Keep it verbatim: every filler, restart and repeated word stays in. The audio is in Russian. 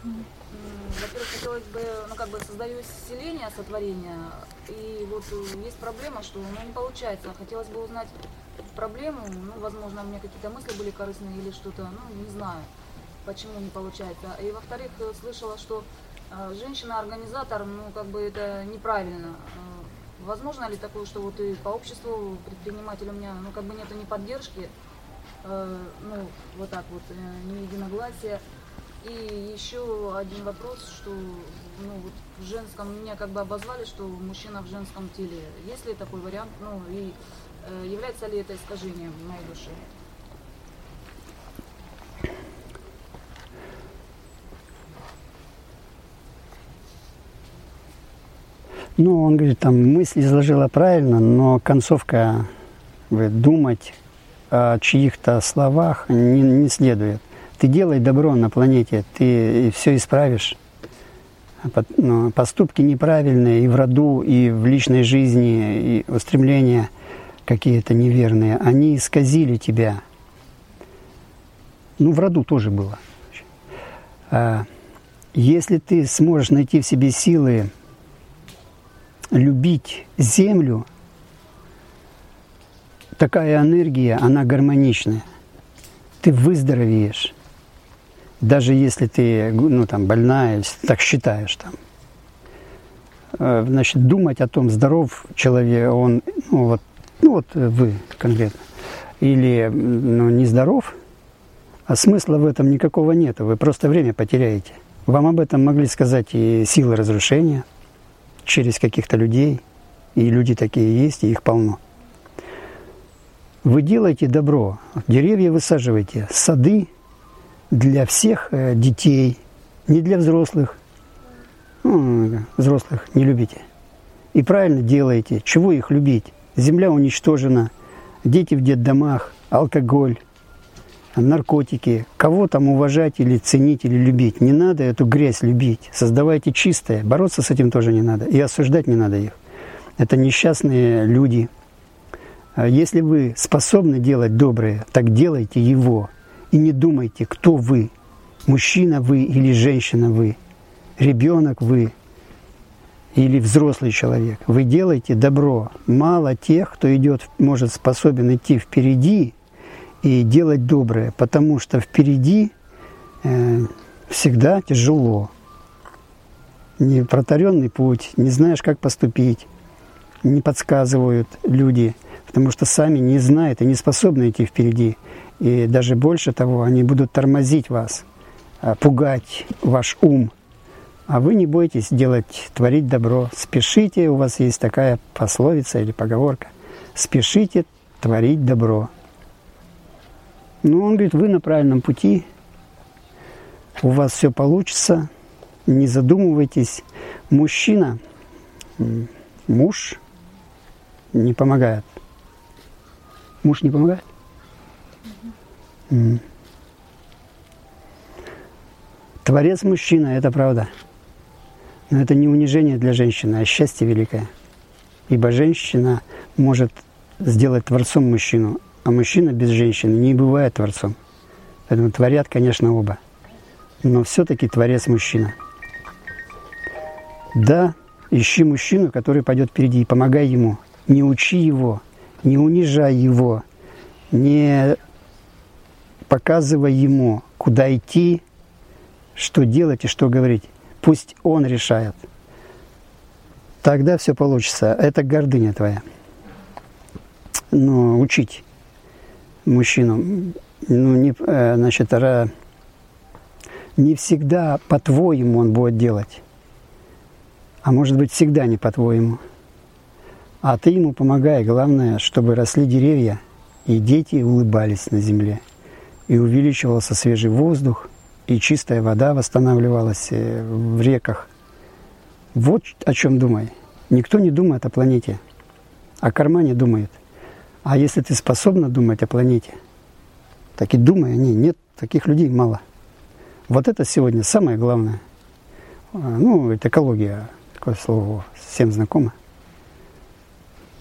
М, Во-первых, хотелось бы, ну как бы создаю исцеление, сотворение, и вот э, есть проблема, что ну, не получается. Хотелось бы узнать проблему, ну, возможно, у меня какие-то мысли были корыстные или что-то, ну, не знаю, почему не получается. И во-вторых, э, слышала, что э, женщина-организатор, ну, как бы это неправильно. Э, Возможно ли такое, что вот и по обществу предпринимателю у меня, ну, как бы нету ни поддержки, э, ну, вот так вот, э, ни единогласия. И еще один вопрос, что ну, вот в женском меня как бы обозвали, что мужчина в женском теле. Есть ли такой вариант? Ну и э, является ли это искажением в моей душе? Ну, он говорит, там мысль изложила правильно, но концовка, говорит, думать о чьих-то словах не, не следует. Ты делай добро на планете, ты все исправишь. Но поступки неправильные и в роду, и в личной жизни, и устремления какие-то неверные, они исказили тебя. Ну, в роду тоже было. Если ты сможешь найти в себе силы любить землю, такая энергия, она гармоничная. Ты выздоровеешь. Даже если ты, ну, там, больная, если ты так считаешь, там. Значит, думать о том, здоров человек, он, ну вот, ну вот вы конкретно, или ну, нездоров, а смысла в этом никакого нет, вы просто время потеряете. Вам об этом могли сказать и силы разрушения через каких-то людей, и люди такие есть, и их полно. Вы делаете добро, деревья высаживаете, сады для всех детей, не для взрослых. Ну, взрослых не любите. И правильно делаете. Чего их любить? Земля уничтожена, дети в детдомах, алкоголь, наркотики. Кого там уважать или ценить, или любить? Не надо эту грязь любить. Создавайте чистое. Бороться с этим тоже не надо. И осуждать не надо их. Это несчастные люди. Если вы способны делать доброе, так делайте его. И не думайте, кто вы. Мужчина вы или женщина вы. Ребенок вы или взрослый человек. Вы делаете добро. Мало тех, кто идет, может, способен идти впереди и делать доброе, потому что впереди э, всегда тяжело. Не протаренный путь, не знаешь, как поступить, не подсказывают люди, потому что сами не знают и не способны идти впереди. И даже больше того, они будут тормозить вас, пугать ваш ум. А вы не бойтесь делать, творить добро. Спешите, у вас есть такая пословица или поговорка. Спешите творить добро. Ну, он говорит, вы на правильном пути. У вас все получится. Не задумывайтесь. Мужчина, муж не помогает. Муж не помогает? Mm. Творец мужчина, это правда. Но это не унижение для женщины, а счастье великое. Ибо женщина может сделать творцом мужчину, а мужчина без женщины не бывает творцом. Поэтому творят, конечно, оба. Но все-таки творец мужчина. Да, ищи мужчину, который пойдет впереди, и помогай ему. Не учи его, не унижай его, не показывай ему, куда идти, что делать и что говорить. Пусть он решает. Тогда все получится. Это гордыня твоя. Но учить мужчину, ну, не, значит, не всегда по-твоему он будет делать. А может быть, всегда не по-твоему. А ты ему помогай. Главное, чтобы росли деревья, и дети улыбались на земле. И увеличивался свежий воздух, и чистая вода восстанавливалась в реках. Вот о чем думай. Никто не думает о планете, о кармане думает. А если ты способна думать о планете, так и думай о ней. Нет, таких людей мало. Вот это сегодня самое главное. Ну, это экология, такое слово всем знакомо.